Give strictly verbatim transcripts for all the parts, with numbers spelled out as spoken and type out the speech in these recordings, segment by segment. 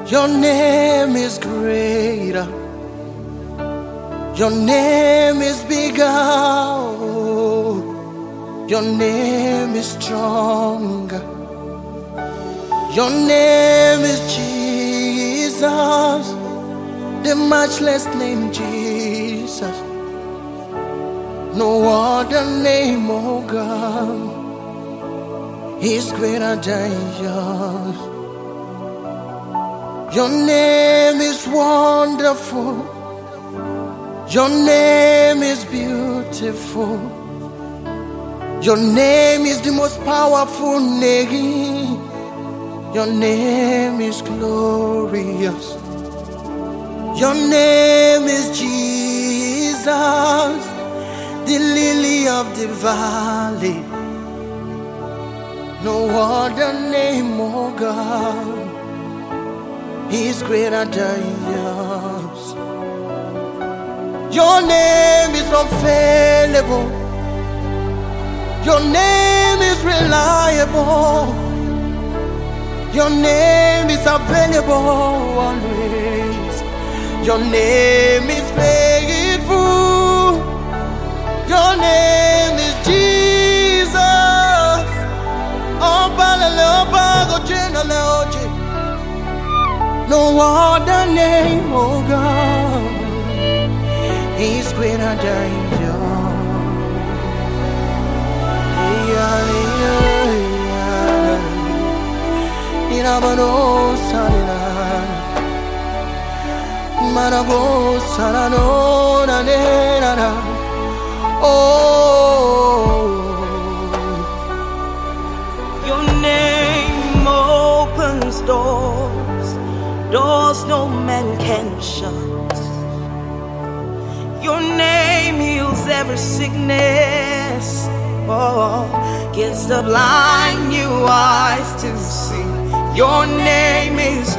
Your name is greater. Your name is bigger. Your name is stronger. Your name is Jesus, the matchless name Jesus. No other name, oh God, is greater than yours. Your name is wonderful. Your name is beautiful. Your name is the most powerful name. Your name is glorious. Your name is Jesus, the lily of the valley. No other name, oh God, is greater than yours. Your name is unfailable. Your name is reliable. Your name is available always. Your name is faithful. Your name is Jesus. No other name, oh God, is greater than yours. Yeah, yeah, yeah. Inabano sanina, manabo sanano na na na. Oh, your name opens doors, doors no man can shut. Your name heals every sickness. Oh, gives the blind new eyes to see. Your name is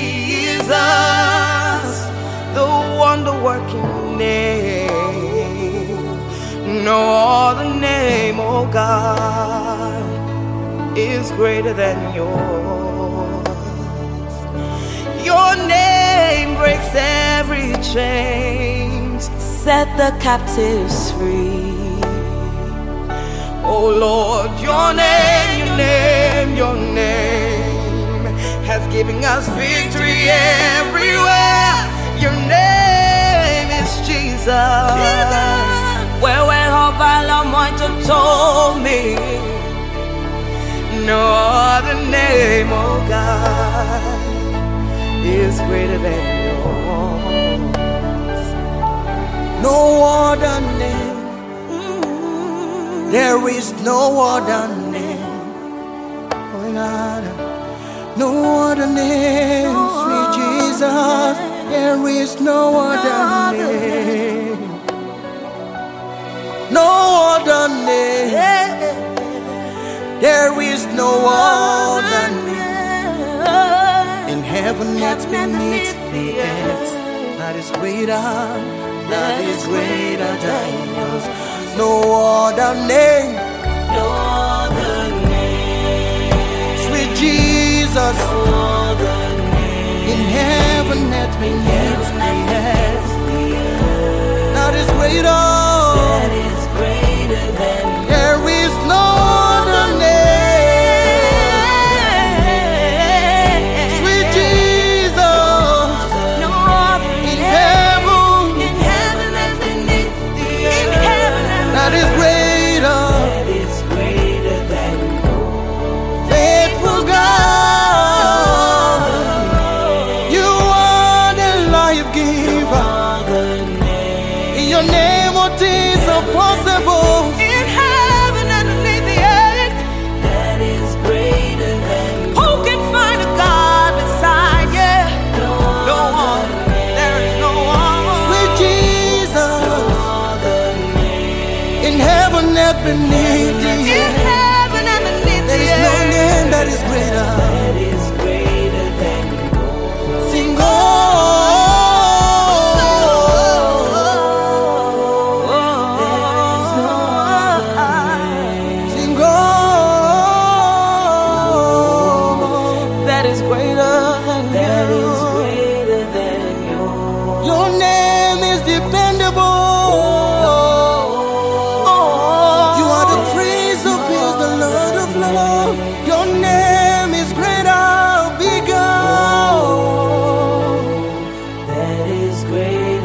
Jesus, the wonder-working name. No other name, oh God, is greater than yours. Your name breaks every chain, set the captives free. Oh Lord, your name, your name, your name has given us victory everywhere. Your name is Jesus. Jesus. Where when hope I told me, no other name, oh God, is greater than yours. No other name. There is no other name. Oh God, no other name, sweet Jesus. There is no other name. No other name. There is no other name in heaven that's beneath the earth that is greater, that is greater than yours. No other name, no other name, sweet Jesus, no other name, in heaven that's beneath the earth that is greater, that is greater than yours. There is no other name, sweet Jesus, no other in name, heaven, in heaven that's beneath the earth, that is greater, that is greater than yours. faithful God, you are the life giver. In your name, what is impossible? In heaven and beneath the earth, that is greater than yours. Who can find a God beside you? No, no one. There is no one. Sweet Jesus, No other name. in heaven and beneath the In earth, heaven and beneath there the is no earth, name that is greater. that is greater than yours. Sing oh, sing oh, that is greater than that is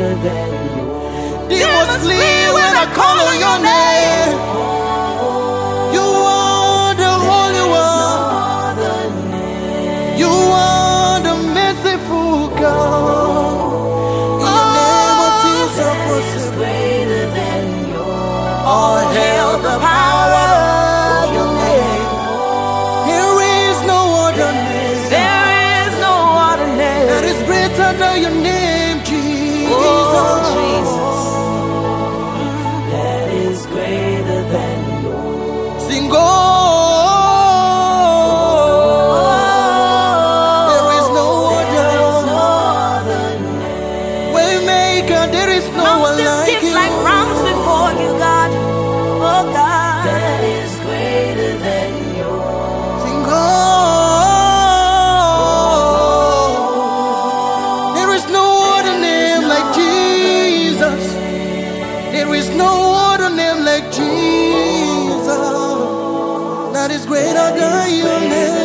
greater than yours. Demons flee when I call on your name. You are the Holy One. You are the merciful God. In the name of Jesus, is greater than yours. all hail the power of your name. There is no other name. There is no other name that is greater than your name, Jesus. Oh, Jesus, that is greater than yours. Sing oh, there is no other. Waymaker, there is no one like you. Like rams before you, God. Oh, God, that is greater than yours. Sing oh, there is no other name like Jesus. There is no other name like Jesus. That is greater than your name.